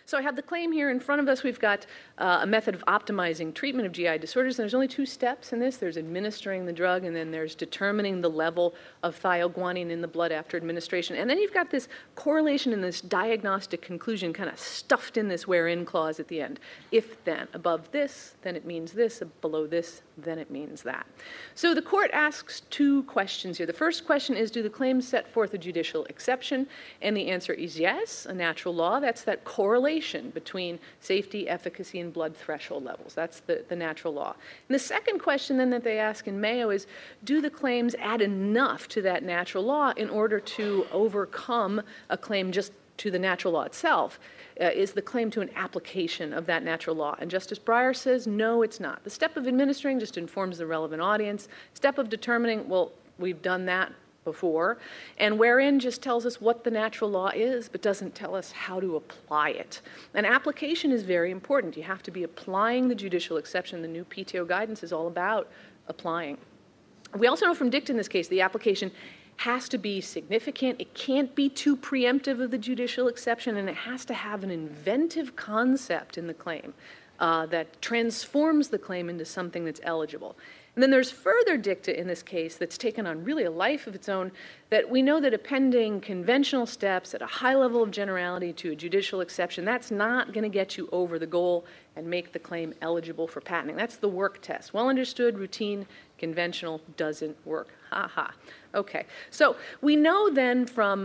So I have the claim here in front of us. We've got a method of optimizing treatment of GI disorders, and there's only two steps in this. There's administering the drug, and then there's determining the level of thioguanine in the blood after administration. And then you've got this correlation and this diagnostic conclusion kind of stuffed in this wherein clause at the end. If then, above this, then it means this, below this, then it means that. So the court asks two questions here. The first question is, do the claims set forth a judicial exception? And the answer is yes, a natural law. That's that correlation between safety, efficacy, and blood threshold levels. That's the natural law. And the second question then that they ask in Mayo is, do the claims add enough to that natural law in order to overcome a claim just to the natural law itself? Is the claim to an application of that natural law? And Justice Breyer says, no, it's not. The step of administering just informs the relevant audience. Step of determining, well, we've done that before. And wherein just tells us what the natural law is, but doesn't tell us how to apply it. An application is very important. You have to be applying the judicial exception. The new PTO guidance is all about applying. We also know from dicta in this case, the application has to be significant. It can't be too preemptive of the judicial exception, and it has to have an inventive concept in the claim that transforms the claim into something that's eligible. And then there's further dicta in this case that's taken on really a life of its own, that we know that appending conventional steps at a high level of generality to a judicial exception, that's not going to get you over the goal and make the claim eligible for patenting. That's the work test. Well understood, routine, conventional doesn't work. Ha ha. Okay. So we know then from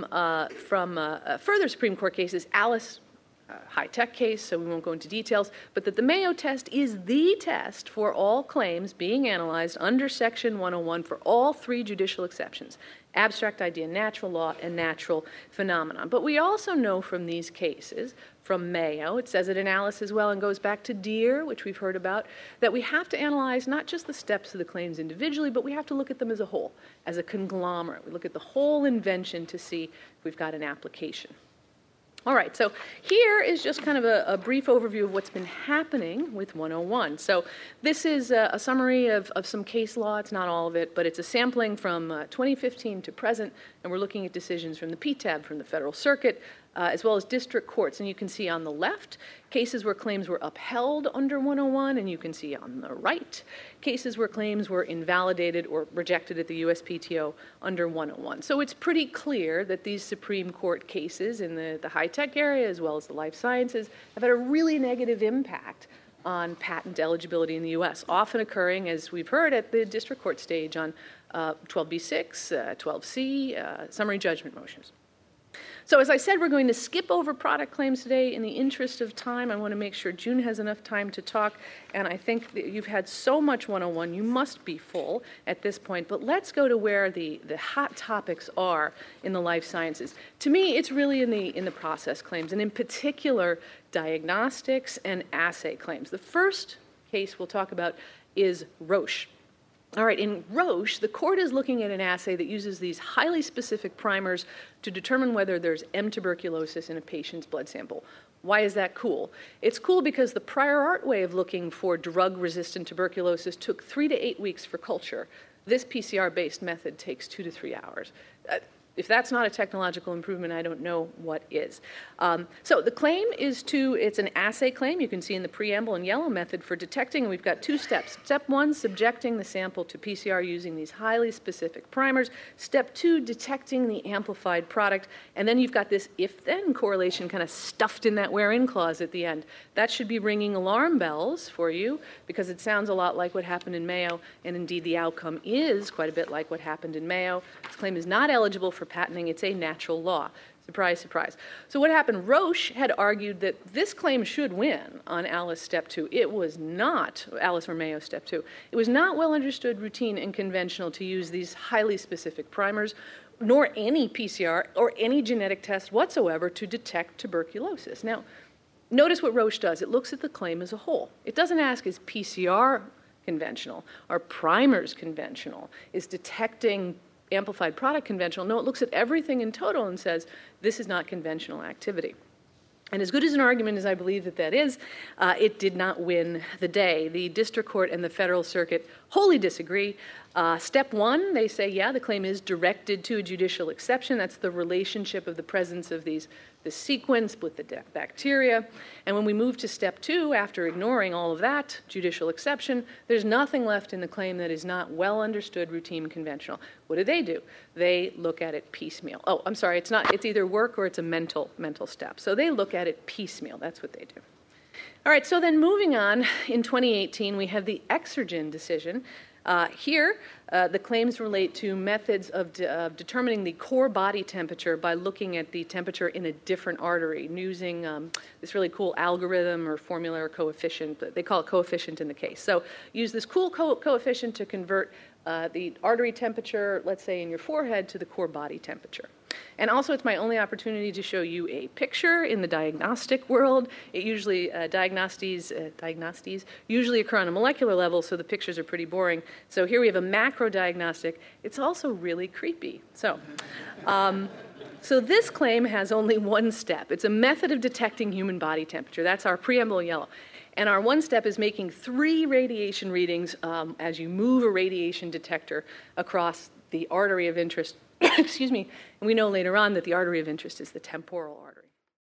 further Supreme Court cases, Alice, high-tech case, so we won't go into details, but that the Mayo test is the test for all claims being analyzed under Section 101 for all three judicial exceptions: abstract idea, natural law, and natural phenomenon. But we also know from these cases, from Mayo, it says it in Alice as well, and goes back to Deere, which we've heard about, that we have to analyze not just the steps of the claims individually, but we have to look at them as a whole, as a conglomerate. We look at the whole invention to see if we've got an application. All right, so here is just kind of a brief overview of what's been happening with 101. So this is a summary of some case law. It's not all of it, but it's a sampling from 2015 to present, and we're looking at decisions from the PTAB, from the Federal Circuit, as well as district courts. And you can see on the left cases where claims were upheld under 101, and you can see on the right cases where claims were invalidated or rejected at the USPTO under 101. So it's pretty clear that these Supreme Court cases in the high-tech area as well as the life sciences have had a really negative impact on patent eligibility in the U.S., often occurring, as we've heard, at the district court stage on 12b-6, 12c, summary judgment motions. So as I said, we're going to skip over product claims today. In the interest of time, I want to make sure June has enough time to talk, and I think that you've had so much 101, you must be full at this point. But let's go to where the hot topics are in the life sciences. To me, it's really in the process claims, and in particular, diagnostics and assay claims. The first case we'll talk about is Roche. All right, in Roche, the court is looking at an assay that uses these highly specific primers to determine whether there's M. tuberculosis in a patient's blood sample. Why is that cool? It's cool because the prior art way of looking for drug-resistant tuberculosis took 3 to 8 weeks for culture. This PCR-based method takes 2 to 3 hours. If that's not a technological improvement, I don't know what is. So the claim is it's an assay claim. You can see in the preamble in yellow method for detecting, and we've got 2 steps. Step 1, subjecting the sample to PCR using these highly specific primers. Step 2, detecting the amplified product. And then you've got this if-then correlation kind of stuffed in that where-in clause at the end. That should be ringing alarm bells for you because it sounds a lot like what happened in Mayo, and indeed the outcome is quite a bit like what happened in Mayo. This claim is not eligible for patenting. It's a natural law. Surprise, surprise. So what happened? Roche had argued that this claim should win on Alice Step 2. It was not, Alice or Mayo Step 2. It was not well understood, routine, and conventional to use these highly specific primers, nor any PCR or any genetic test whatsoever to detect tuberculosis. Now, notice what Roche does. It looks at the claim as a whole. It doesn't ask, is PCR conventional? Are primers conventional? Is detecting amplified product conventional? No, it looks at everything in total and says, this is not conventional activity. And as good as an argument as I believe that is, it did not win the day. The district court and the Federal Circuit wholly disagree. Step one, they say, yeah, the claim is directed to a judicial exception. That's the relationship of the presence of this sequence with the bacteria. And when we move to step two, after ignoring all of that judicial exception, there's nothing left in the claim that is not well understood, routine, conventional. What do? They look at it piecemeal. Oh, I'm sorry, it's either work or it's a mental step. So they look at it piecemeal. That's what they do. All right, so then moving on, in 2018, we have the Exergen decision. Here, the claims relate to methods of determining the core body temperature by looking at the temperature in a different artery using this really cool algorithm or formula or coefficient. They call it coefficient in the case. So use this cool coefficient to convert the artery temperature, let's say in your forehead, to the core body temperature. And also, it's my only opportunity to show you a picture in the diagnostic world. It usually, diagnostes usually occur on a molecular level, so the pictures are pretty boring. So here we have a macro diagnostic. It's also really creepy. So this claim has only one step. It's a method of detecting human body temperature. That's our preamble yellow. And our one step is making 3 radiation readings as you move a radiation detector across the artery of interest. Excuse me. And we know later on that the artery of interest is the temporal artery.